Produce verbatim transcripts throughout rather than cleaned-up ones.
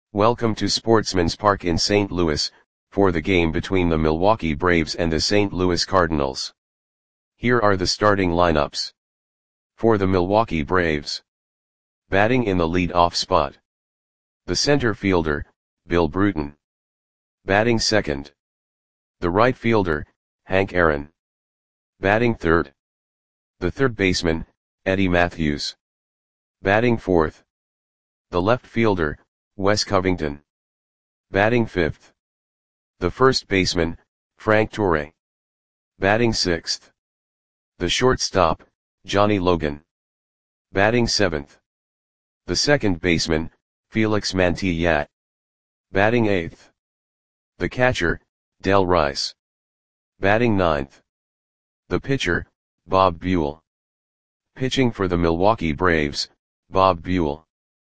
Welcome to Sportsman's Park in Saint Louis, for the game between the Milwaukee Braves and the Saint Louis Cardinals. Here are the starting lineups. For the Milwaukee Braves. Batting in the lead-off spot. The center fielder, Bill Bruton. Batting second. The right fielder, Hank Aaron. Batting third. The third baseman, Eddie Mathews. Batting fourth. The left fielder, Wes Covington. Batting fifth. The first baseman, Frank Torre. Batting sixth. The shortstop, Johnny Logan. Batting seventh. The second baseman, Felix Mantilla. Batting eighth. The catcher, Del Rice. Batting ninth. The pitcher, Bob Buell. Pitching for the Milwaukee Braves, Bob Buell.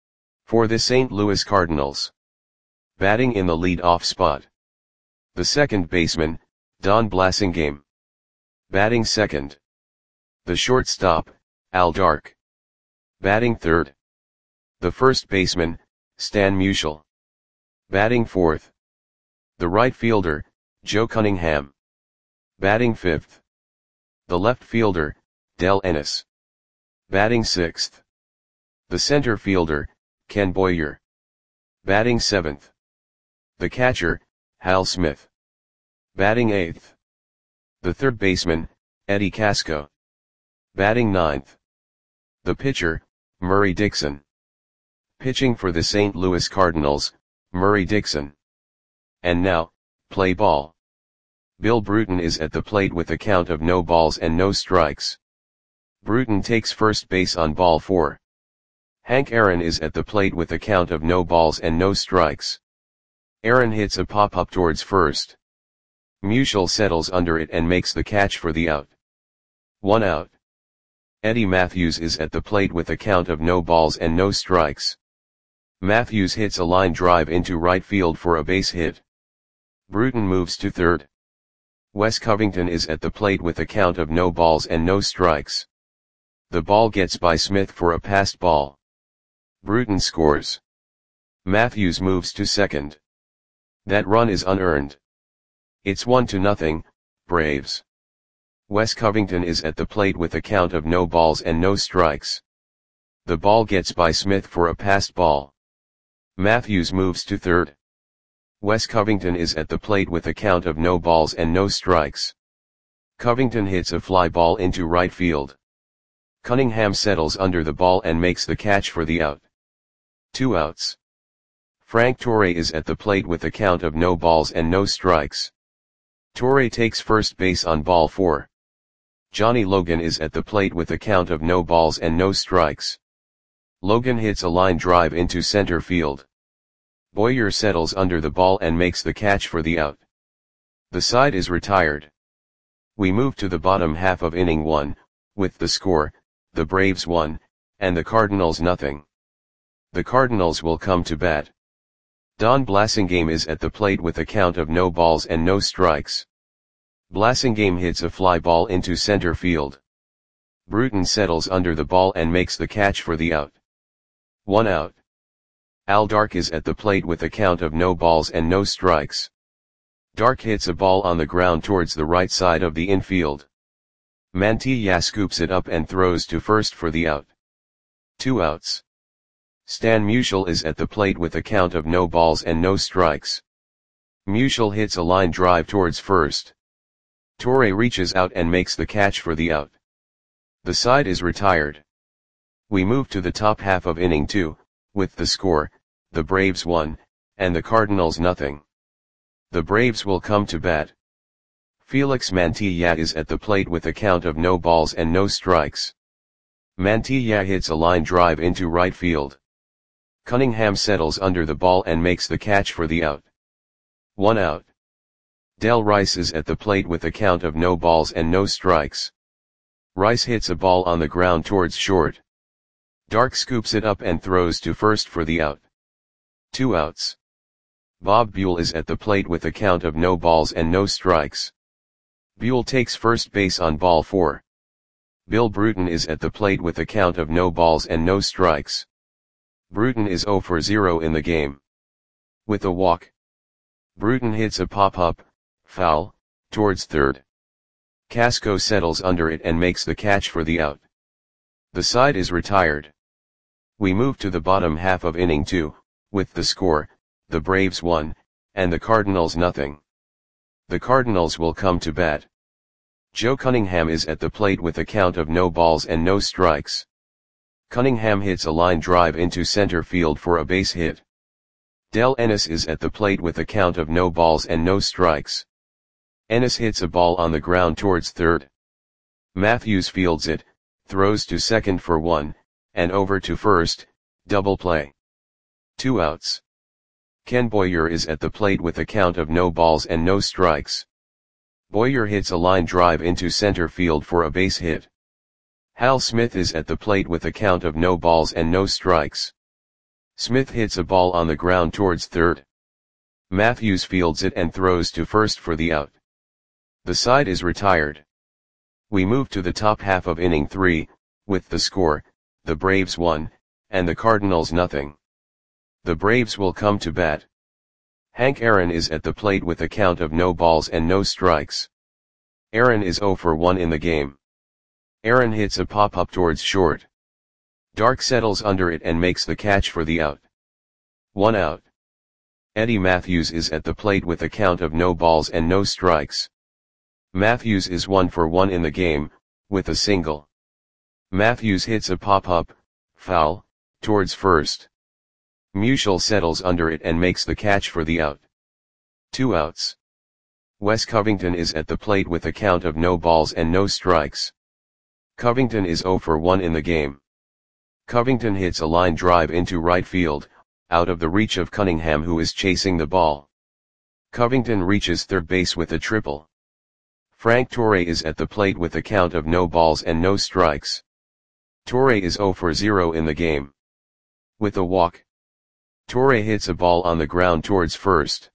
For the Saint Louis Cardinals. Batting in the lead-off spot. The second baseman, Don Blasingame. Batting second. The shortstop, Al Dark. Batting third. The first baseman, Stan Musial. Batting fourth. The right fielder, Joe Cunningham. Batting fifth. The left fielder, Del Ennis. Batting sixth. The center fielder, Ken Boyer. Batting seventh. The catcher, Hal Smith. Batting eighth. The third baseman, Eddie Casco. Batting ninth. The pitcher, Murray Dixon. Pitching for the Saint Louis Cardinals, Murray Dixon. And now, play ball. Bill Bruton is at the plate with a count of no balls and no strikes. Bruton takes first base on ball four. Hank Aaron is at the plate with a count of no balls and no strikes. Aaron hits a pop-up towards first. Musial settles under it and makes the catch for the out. One out. Eddie Mathews is at the plate with a count of no balls and no strikes. Mathews hits a line drive into right field for a base hit. Bruton moves to third. Wes Covington is at the plate with a count of no balls and no strikes. The ball gets by Smith for a passed ball. Bruton scores. Mathews moves to second. That run is unearned. It's one to nothing, Braves. Wes Covington is at the plate with a count of no balls and no strikes. The ball gets by Smith for a passed ball. Mathews moves to third. Wes Covington is at the plate with a count of no balls and no strikes. Covington hits a fly ball into right field. Cunningham settles under the ball and makes the catch for the out. Two outs. Frank Torre is at the plate with a count of no balls and no strikes. Torre takes first base on ball four. Johnny Logan is at the plate with a count of no balls and no strikes. Logan hits a line drive into center field. Boyer settles under the ball and makes the catch for the out. The side is retired. We move to the bottom half of inning one, with the score, the Braves one, and the Cardinals nothing. The Cardinals will come to bat. Don Blasingame is at the plate with a count of no balls and no strikes. Blasingame hits a fly ball into center field. Bruton settles under the ball and makes the catch for the out. One out. Al Dark is at the plate with a count of no balls and no strikes. Dark hits a ball on the ground towards the right side of the infield. Mantilla scoops it up and throws to first for the out. Two outs. Stan Musial is at the plate with a count of no balls and no strikes. Musial hits a line drive towards first. Torre reaches out and makes the catch for the out. The side is retired. We move to the top half of inning two, with the score, the Braves one, and the Cardinals nothing. The Braves will come to bat. Felix Mantilla is at the plate with a count of no balls and no strikes. Mantilla hits a line drive into right field. Cunningham settles under the ball and makes the catch for the out. One out. Del Rice is at the plate with a count of no balls and no strikes. Rice hits a ball on the ground towards short. Dark scoops it up and throws to first for the out. Two outs. Bob Buell is at the plate with a count of no balls and no strikes. Buell takes first base on ball four. Bill Bruton is at the plate with a count of no balls and no strikes. Bruton is zero for zero in the game. With a walk, Bruton hits a pop-up, foul, towards third. Casco settles under it and makes the catch for the out. The side is retired. We move to the bottom half of inning two, with the score, the Braves one, and the Cardinals nothing. The Cardinals will come to bat. Joe Cunningham is at the plate with a count of no balls and no strikes. Cunningham hits a line drive into center field for a base hit. Del Ennis is at the plate with a count of no balls and no strikes. Ennis hits a ball on the ground towards third. Matthews fields it, throws to second for one, and over to first, double play. Two outs. Ken Boyer is at the plate with a count of no balls and no strikes. Boyer hits a line drive into center field for a base hit. Hal Smith is at the plate with a count of no balls and no strikes. Smith hits a ball on the ground towards third. Matthews fields it and throws to first for the out. The side is retired. We move to the top half of inning three, with the score, the Braves one, and the Cardinals nothing. The Braves will come to bat. Hank Aaron is at the plate with a count of no balls and no strikes. Aaron is oh for one in the game. Aaron hits a pop-up towards short. Dark settles under it and makes the catch for the out. One out. Eddie Matthews is at the plate with a count of no balls and no strikes. Matthews is one for one in the game, with a single. Matthews hits a pop-up, foul, towards first. Musial settles under it and makes the catch for the out. Two outs. Wes Covington is at the plate with a count of no balls and no strikes. Covington is oh for one in the game. Covington hits a line drive into right field, out of the reach of Cunningham who is chasing the ball. Covington reaches third base with a triple. Frank Torre is at the plate with a count of no balls and no strikes. Torre is oh for zero in the game. With a walk, Torre hits a ball on the ground towards first.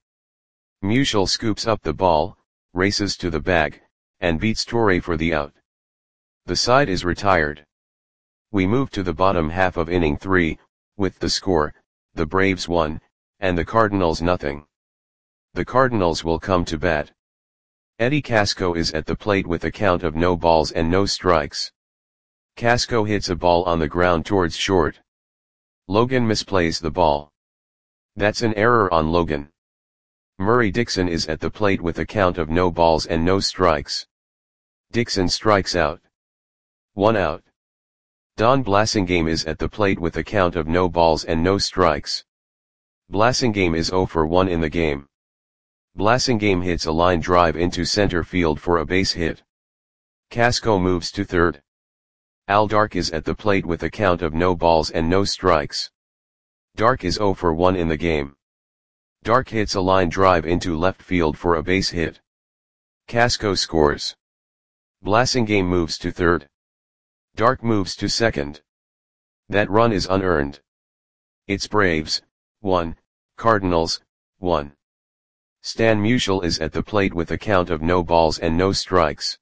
Musial scoops up the ball, races to the bag, and beats Torre for the out. The side is retired. We move to the bottom half of inning three, with the score, the Braves one, and the Cardinals nothing. The Cardinals will come to bat. Eddie Casco is at the plate with a count of no balls and no strikes. Casco hits a ball on the ground towards short. Logan misplays the ball. That's an error on Logan. Murray Dixon is at the plate with a count of no balls and no strikes. Dixon strikes out. One out. Don Blasingame is at the plate with a count of no balls and no strikes. Blasingame is oh for one in the game. Blasingame hits a line drive into center field for a base hit. Casco moves to third. Al Dark is at the plate with a count of no balls and no strikes. Dark is oh for one in the game. Dark hits a line drive into left field for a base hit. Casco scores. Blasingame moves to third. Dark moves to second. That run is unearned. It's Braves, one, Cardinals, one. Stan Musial is at the plate with a count of no balls and no strikes.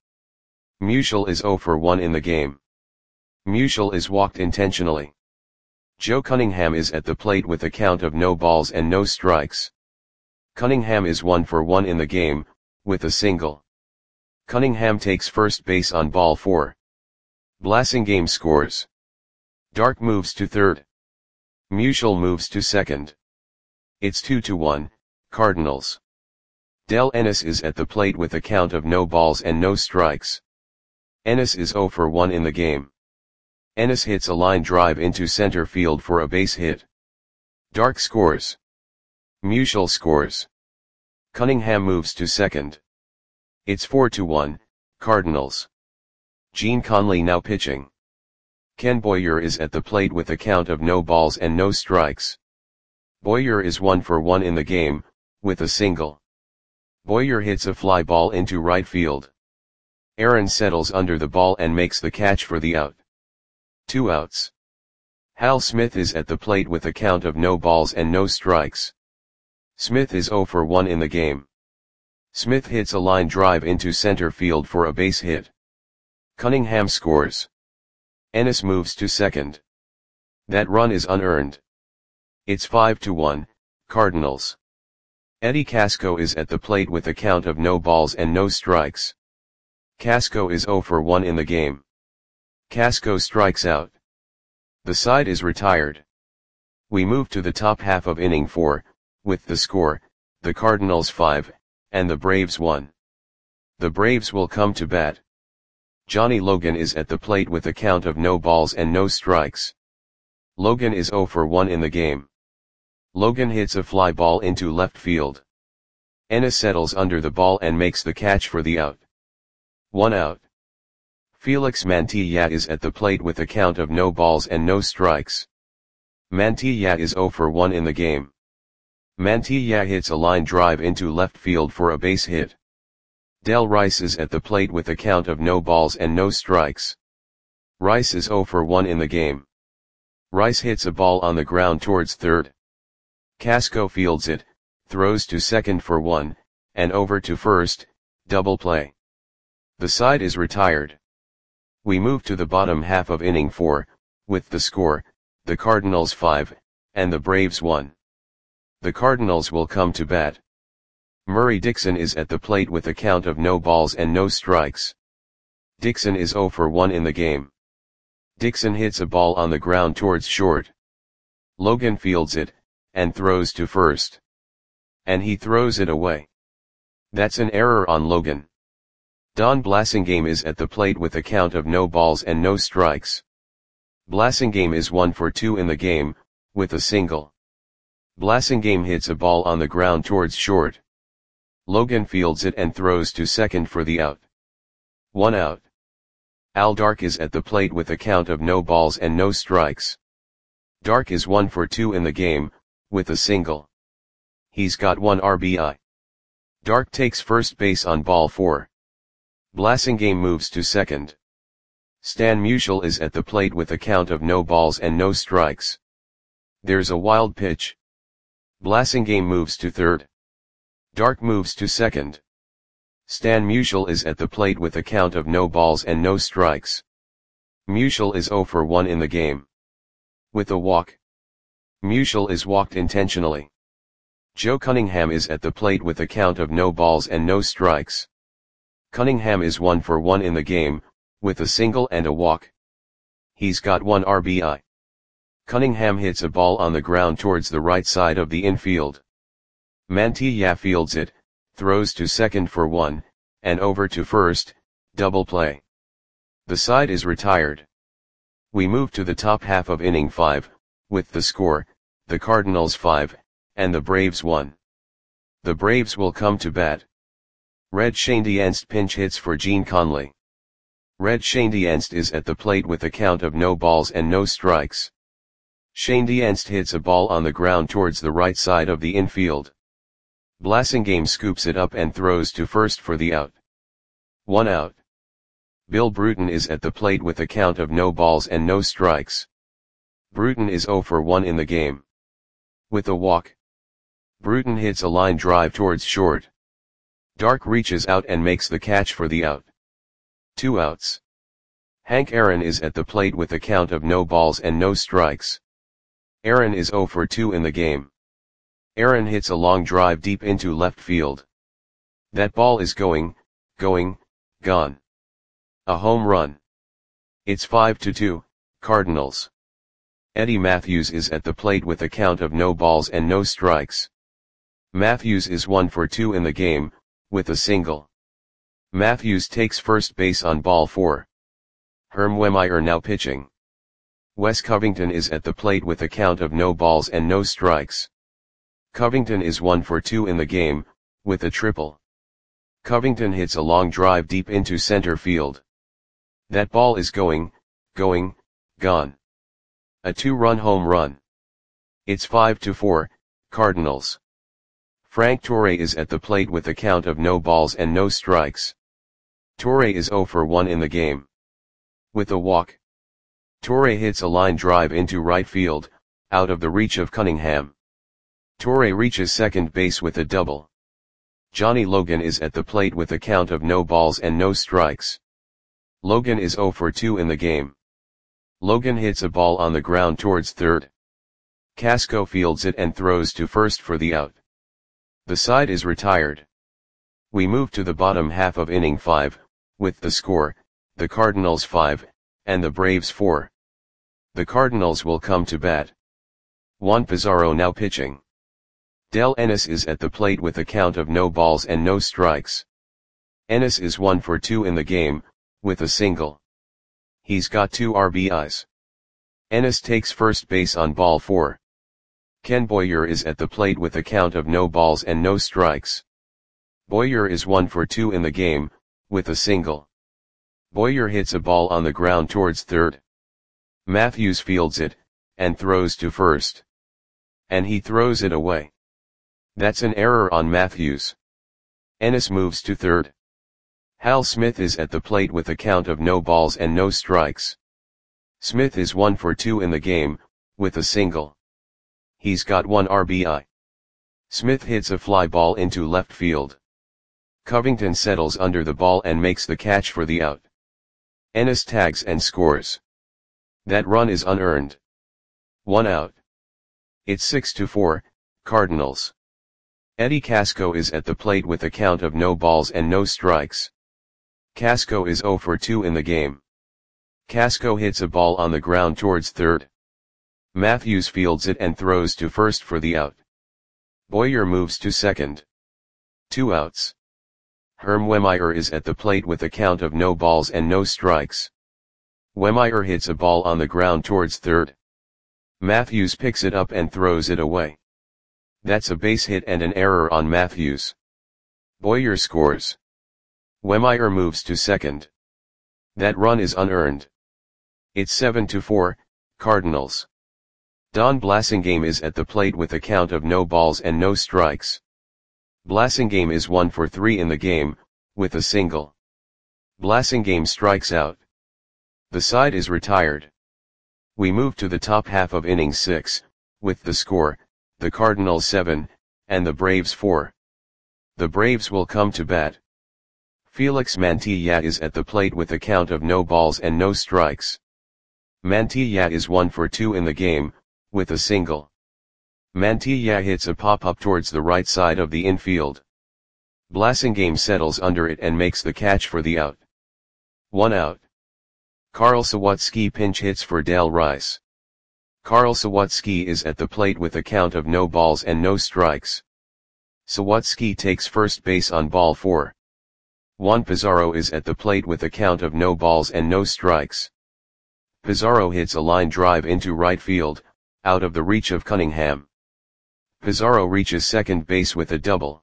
Musial is oh for one in the game. Musial is walked intentionally. Joe Cunningham is at the plate with a count of no balls and no strikes. Cunningham is one for one in the game, with a single. Cunningham takes first base on ball four. Blasingame scores. Dark moves to third. Musial moves to second. It's two to one, Cardinals. Del Ennis is at the plate with a count of no balls and no strikes. Ennis is oh for one in the game. Ennis hits a line drive into center field for a base hit. Dark scores. Musial scores. Cunningham moves to second. It's four to one, Cardinals. Gene Conley now pitching. Ken Boyer is at the plate with a count of no balls and no strikes. Boyer is one for one in the game, with a single. Boyer hits a fly ball into right field. Aaron settles under the ball and makes the catch for the out. Two outs. Hal Smith is at the plate with a count of no balls and no strikes. Smith is oh for one in the game. Smith hits a line drive into center field for a base hit. Cunningham scores. Ennis moves to second. That run is unearned. It's five to one, Cardinals. Eddie Casco is at the plate with a count of no balls and no strikes. Casco is zero for one in the game. Casco strikes out. The side is retired. We move to the top half of inning four, with the score, the Cardinals five, and the Braves one. The Braves will come to bat. Johnny Logan is at the plate with a count of no balls and no strikes. Logan is zero for one in the game. Logan hits a fly ball into left field. Ennis settles under the ball and makes the catch for the out. One out. Felix Mantilla is at the plate with a count of no balls and no strikes. Mantilla is zero for one in the game. Mantilla hits a line drive into left field for a base hit. Del Rice is at the plate with a count of no balls and no strikes. Rice is zero for one in the game. Rice hits a ball on the ground towards third. Casco fields it, throws to second for one, and over to first, double play. The side is retired. We move to the bottom half of inning four, with the score, the Cardinals five, and the Braves one. The Cardinals will come to bat. Murray Dixon is at the plate with a count of no balls and no strikes. Dixon is zero for one in the game. Dixon hits a ball on the ground towards short. Logan fields it, and throws to first. And he throws it away. That's an error on Logan. Don Blasingame is at the plate with a count of no balls and no strikes. Blasingame is one for two in the game, with a single. Blasingame hits a ball on the ground towards short. Logan fields it and throws to second for the out. One out. Al Dark is at the plate with a count of no balls and no strikes. Dark is one for two in the game, with a single. He's got one R B I. Dark takes first base on ball four. Blasingame moves to second. Stan Musial is at the plate with a count of no balls and no strikes. There's a wild pitch. Blasingame moves to third. Dark moves to second. Stan Musial is at the plate with a count of no balls and no strikes. Musial is zero for one in the game. With a walk. Musial is walked intentionally. Joe Cunningham is at the plate with a count of no balls and no strikes. Cunningham is one for one in the game, with a single and a walk. He's got one R B I. Cunningham hits a ball on the ground towards the right side of the infield. Mantilla fields it, throws to second for one, and over to first, double play. The side is retired. We move to the top half of inning five, with the score, the Cardinals five, and the Braves one. The Braves will come to bat. Red Schoendienst pinch hits for Gene Conley. Red Schoendienst is at the plate with a count of no balls and no strikes. Schoendienst hits a ball on the ground towards the right side of the infield. Blasingame scoops it up and throws to first for the out. One out. Bill Bruton is at the plate with a count of no balls and no strikes. Bruton is zero for one in the game. With a walk. Bruton hits a line drive towards short. Dark reaches out and makes the catch for the out. Two outs. Hank Aaron is at the plate with a count of no balls and no strikes. Aaron is zero for two in the game. Aaron hits a long drive deep into left field. That ball is going, going, gone. A home run. It's five to two, Cardinals. Eddie Matthews is at the plate with a count of no balls and no strikes. Matthews is one for two in the game, with a single. Matthews takes first base on ball four. Herm Wehmeyer now pitching. Wes Covington is at the plate with a count of no balls and no strikes. Covington is one for two in the game, with a triple. Covington hits a long drive deep into center field. That ball is going, going, gone. A two-run home run. It's five to four, Cardinals. Frank Torre is at the plate with a count of no balls and no strikes. Torre is zero for one in the game. With a walk. Torre hits a line drive into right field, out of the reach of Cunningham. Torre reaches second base with a double. Johnny Logan is at the plate with a count of no balls and no strikes. Logan is zero for two in the game. Logan hits a ball on the ground towards third. Casco fields it and throws to first for the out. The side is retired. We move to the bottom half of inning five, with the score, the Cardinals five, and the Braves four. The Cardinals will come to bat. Juan Pizarro now pitching. Del Ennis is at the plate with a count of no balls and no strikes. Ennis is one for two in the game, with a single. He's got two R B Is. Ennis takes first base on ball four. Ken Boyer is at the plate with a count of no balls and no strikes. Boyer is one for two in the game, with a single. Boyer hits a ball on the ground towards third. Matthews fields it, and throws to first. And he throws it away. That's an error on Matthews. Ennis moves to third. Hal Smith is at the plate with a count of no balls and no strikes. Smith is one for two in the game, with a single. He's got one R B I. Smith hits a fly ball into left field. Covington settles under the ball and makes the catch for the out. Ennis tags and scores. That run is unearned. One out. It's six to four, Cardinals. Eddie Casco is at the plate with a count of no balls and no strikes. Casco is zero for two in the game. Casco hits a ball on the ground towards third. Matthews fields it and throws to first for the out. Boyer moves to second. Two outs. Herm Wehmeyer is at the plate with a count of no balls and no strikes. Wehmeyer hits a ball on the ground towards third. Matthews picks it up and throws it away. That's a base hit and an error on Matthews. Boyer scores. Wehmeyer moves to second. That run is unearned. It's seven to four, Cardinals. Don Blasingame is at the plate with a count of no balls and no strikes. Blasingame is one for three in the game, with a single. Blasingame strikes out. The side is retired. We move to the top half of inning six, with the score, the Cardinals seven, and the Braves four. The Braves will come to bat. Felix Mantilla is at the plate with a count of no balls and no strikes. Mantilla is one for two in the game, with a single. Mantilla hits a pop-up towards the right side of the infield. Blasingame settles under it and makes the catch for the out. One out. Carl Sawatsky pinch hits for Dale Rice. Carl Sawatsky is at the plate with a count of no balls and no strikes. Sawatsky takes first base on ball four. Juan Pizarro is at the plate with a count of no balls and no strikes. Pizarro hits a line drive into right field, out of the reach of Cunningham. Pizarro reaches second base with a double.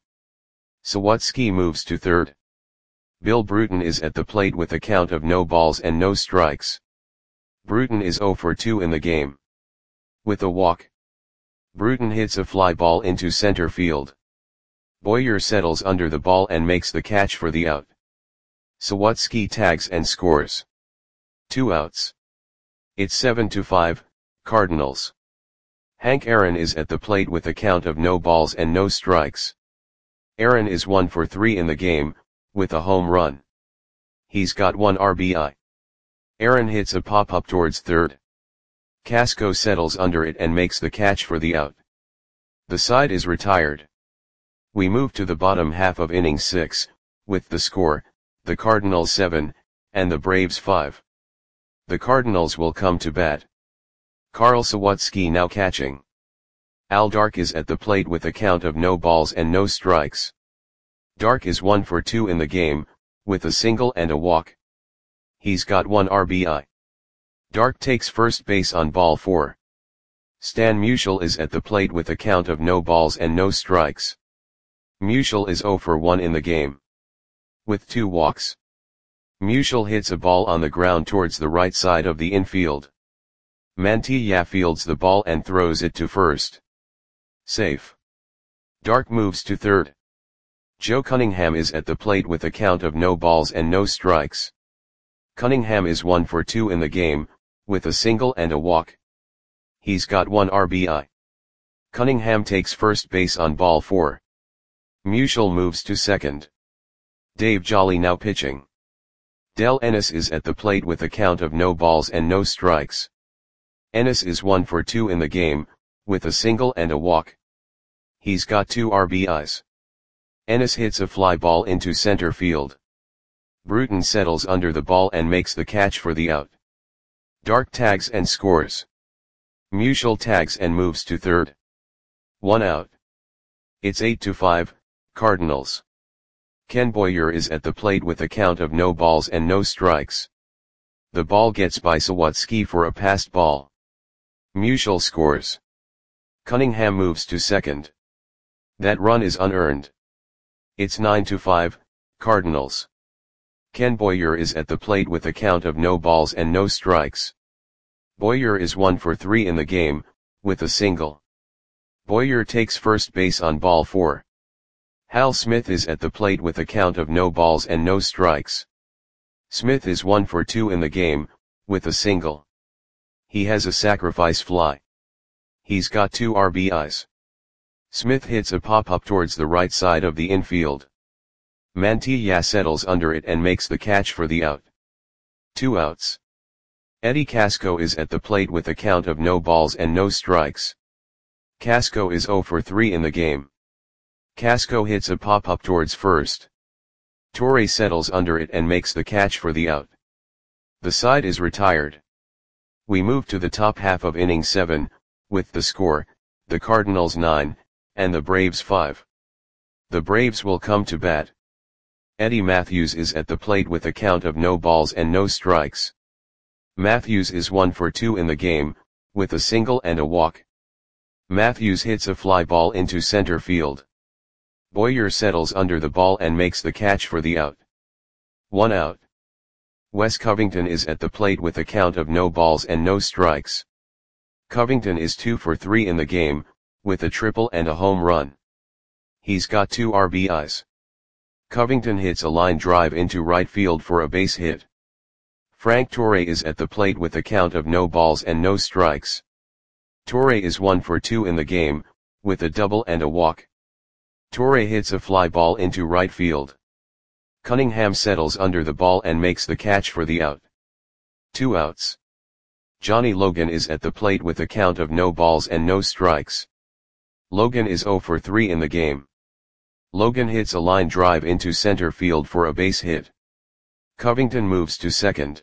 Sawatsky moves to third. Bill Bruton is at the plate with a count of no balls and no strikes. Bruton is zero for two in the game. With a walk. Bruton hits a fly ball into center field. Boyer settles under the ball and makes the catch for the out. Sawatsky tags and scores. Two outs. It's seven to five, Cardinals. Hank Aaron is at the plate with a count of no balls and no strikes. Aaron is one for three in the game, with a home run. He's got one R B I. Aaron hits a pop-up towards third. Casco settles under it and makes the catch for the out. The side is retired. We move to the bottom half of inning six, with the score, the Cardinals seven, and the Braves five. The Cardinals will come to bat. Carl Sawatsky now catching. Al Dark is at the plate with a count of no balls and no strikes. Dark is one for two in the game, with a single and a walk. He's got one R B I. Dark takes first base on ball four. Stan Musial is at the plate with a count of no balls and no strikes. Musial is zero for one in the game. With two walks. Musial hits a ball on the ground towards the right side of the infield. Mantilla fields the ball and throws it to first. Safe. Dark moves to third. Joe Cunningham is at the plate with a count of no balls and no strikes. Cunningham is one for two in the game, with a single and a walk. He's got one R B I. Cunningham takes first base on ball four. Musial moves to second. Dave Jolly now pitching. Del Ennis is at the plate with a count of no balls and no strikes. Ennis is one for two in the game, with a single and a walk. He's got two R B Is. Ennis hits a fly ball into center field. Bruton settles under the ball and makes the catch for the out. Dark tags and scores. Musial tags and moves to third. One out. It's eight to five, Cardinals. Ken Boyer is at the plate with a count of no balls and no strikes. The ball gets by Sawatsky for a passed ball. Musial scores. Cunningham moves to second. That run is unearned. It's nine to five, Cardinals. Ken Boyer is at the plate with a count of no balls and no strikes. Boyer is one for three in the game, with a single. Boyer takes first base on ball four. Hal Smith is at the plate with a count of no balls and no strikes. Smith is one for two in the game, with a single. He has a sacrifice fly. He's got two R B Is. Smith hits a pop-up towards the right side of the infield. Mantilla settles under it and makes the catch for the out. Two outs. Eddie Casco is at the plate with a count of no balls and no strikes. Casco is zero for three in the game. Casco hits a pop-up towards first. Torre settles under it and makes the catch for the out. The side is retired. We move to the top half of inning seven, with the score, the Cardinals nine, and the Braves five. The Braves will come to bat. Eddie Matthews is at the plate with a count of no balls and no strikes. Matthews is one for two in the game, with a single and a walk. Matthews hits a fly ball into center field. Boyer settles under the ball and makes the catch for the out. One out. Wes Covington is at the plate with a count of no balls and no strikes. Covington is two for three in the game, with a triple and a home run. He's got two R B Is. Covington hits a line drive into right field for a base hit. Frank Torre is at the plate with a count of no balls and no strikes. Torre is one for two in the game, with a double and a walk. Torre hits a fly ball into right field. Cunningham settles under the ball and makes the catch for the out. Two outs. Johnny Logan is at the plate with a count of no balls and no strikes. Logan is zero for three in the game. Logan hits a line drive into center field for a base hit. Covington moves to second.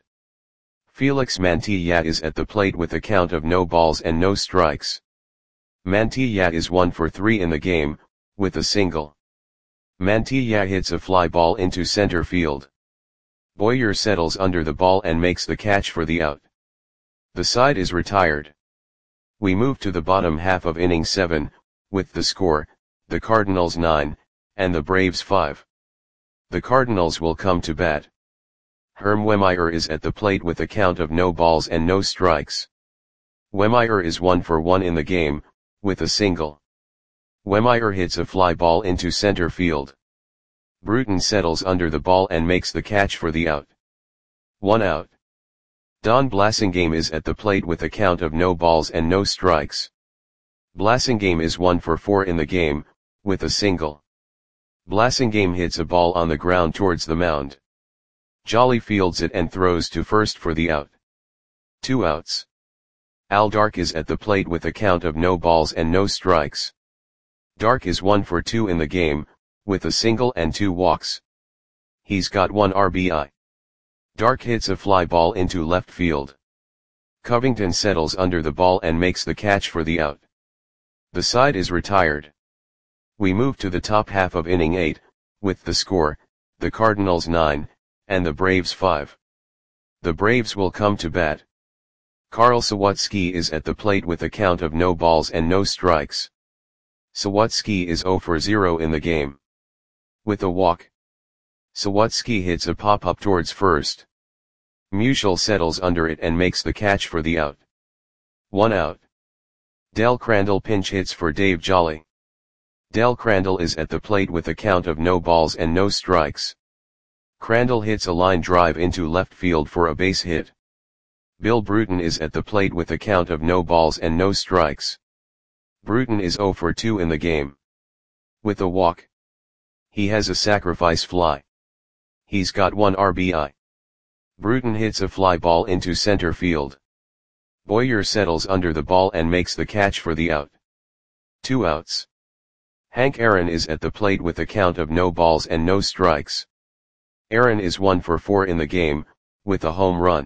Felix Mantilla is at the plate with a count of no balls and no strikes. Mantilla is one for three in the game, with a single. Mantilla hits a fly ball into center field. Boyer settles under the ball and makes the catch for the out. The side is retired. We move to the bottom half of inning seven, with the score, the Cardinals nine, and the Braves five. The Cardinals will come to bat. Herm Wehmeyer is at the plate with a count of no balls and no strikes. Wehmeyer is one for one in the game, with a single. Wehmeyer hits a fly ball into center field. Bruton settles under the ball and makes the catch for the out. One out. Don Blasingame is at the plate with a count of no balls and no strikes. Blasingame is one for four in the game, with a single. Blasingame hits a ball on the ground towards the mound. Jolly fields it and throws to first for the out. Two outs. Al Dark is at the plate with a count of no balls and no strikes. Dark is one for two in the game, with a single and two walks. He's got one R B I. Dark hits a fly ball into left field. Covington settles under the ball and makes the catch for the out. The side is retired. We move to the top half of inning eight, with the score, the Cardinals nine, and the Braves five. The Braves will come to bat. Carl Sawatsky is at the plate with a count of no balls and no strikes. Sawatsky is zero for zero in the game. With a walk. Sawatsky hits a pop-up towards first. Musial settles under it and makes the catch for the out. One out. Del Crandall pinch hits for Dave Jolly. Del Crandall is at the plate with a count of no balls and no strikes. Crandall hits a line drive into left field for a base hit. Bill Bruton is at the plate with a count of no balls and no strikes. Bruton is zero for two in the game. With a walk. He has a sacrifice fly. He's got one R B I. Bruton hits a fly ball into center field. Boyer settles under the ball and makes the catch for the out. Two outs. Hank Aaron is at the plate with a count of no balls and no strikes. Aaron is one for four in the game, with a home run.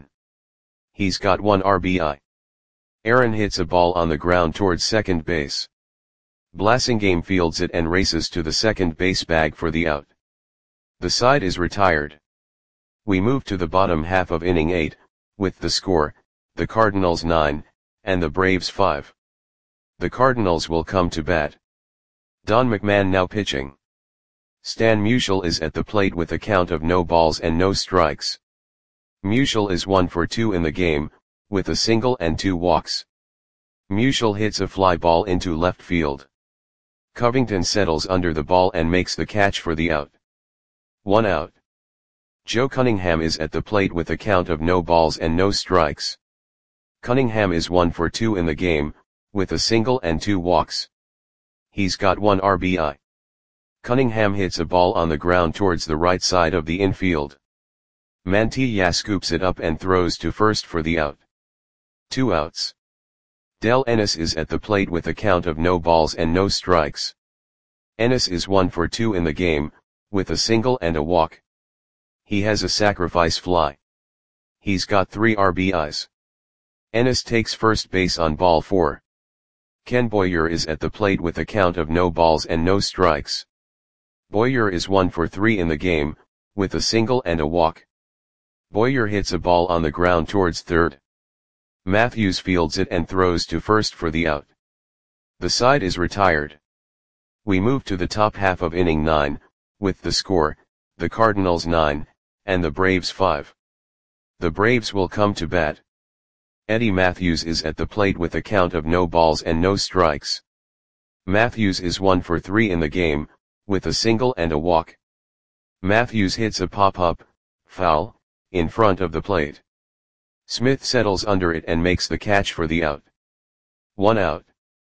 He's got one R B I. Aaron hits a ball on the ground towards second base. Blasingame fields it and races to the second base bag for the out. The side is retired. We move to the bottom half of inning eight, with the score, the Cardinals nine, and the Braves five. The Cardinals will come to bat. Don McMahon now pitching. Stan Musial is at the plate with a count of no balls and no strikes. Musial is one for two in the game, with a single and two walks. Musial hits a fly ball into left field. Covington settles under the ball and makes the catch for the out. One out. Joe Cunningham is at the plate with a count of no balls and no strikes. Cunningham is one for two in the game, with a single and two walks. He's got one R B I. Cunningham hits a ball on the ground towards the right side of the infield. Mantilla scoops it up and throws to first for the out. Two outs. Del Ennis is at the plate with a count of no balls and no strikes. Ennis is one for two in the game, with a single and a walk. He has a sacrifice fly. He's got three R B Is. Ennis takes first base on ball four. Ken Boyer is at the plate with a count of no balls and no strikes. Boyer is one for three in the game, with a single and a walk. Boyer hits a ball on the ground towards third. Matthews fields it and throws to first for the out. The side is retired. We move to the top half of inning nine, with the score, the Cardinals nine, and the Braves five. The Braves will come to bat. Eddie Matthews is at the plate with a count of no balls and no strikes. Matthews is one for three in the game, with a single and a walk. Matthews hits a pop-up, foul, in front of the plate. Smith settles under it and makes the catch for the out. One out.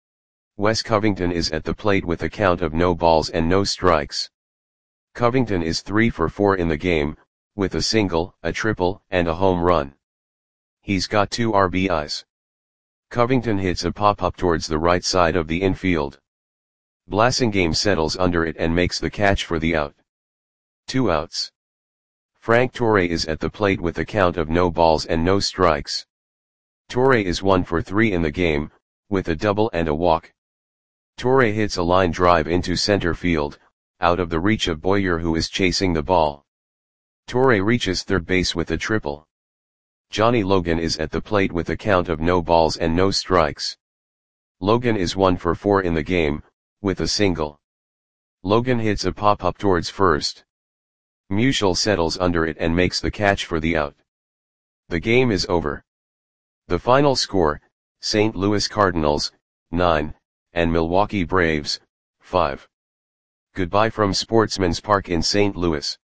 Wes Covington is at the plate with a count of no balls and no strikes. Covington is three for four in the game, with a single, a triple, and a home run. He's got two R B Is. Covington hits a pop-up towards the right side of the infield. Blasingame settles under it and makes the catch for the out. Two outs. Frank Torre is at the plate with a count of no balls and no strikes. Torre is one for three in the game, with a double and a walk. Torre hits a line drive into center field, out of the reach of Boyer who is chasing the ball. Torre reaches third base with a triple. Johnny Logan is at the plate with a count of no balls and no strikes. Logan is one for four in the game, with a single. Logan hits a pop-up towards first. Musial settles under it and makes the catch for the out. The game is over. The final score, Saint Louis Cardinals, nine, and Milwaukee Braves, five. Goodbye from Sportsman's Park in Saint Louis.